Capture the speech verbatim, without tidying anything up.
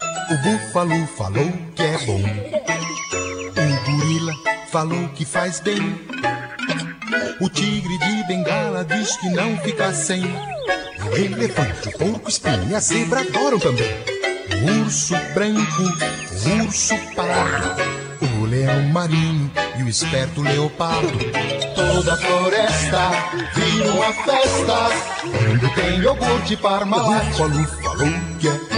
O búfalo falou que é bom. O gorila falou que faz bem. O tigre de Bengala diz que não fica sem. O elefante, o porco espinho e a zebra adoram também. O urso branco, o urso pardo, o leão marinho e o esperto leopardo. Toda a floresta vira uma festa quando tem iogurte Parmalat. O búfalo falou que é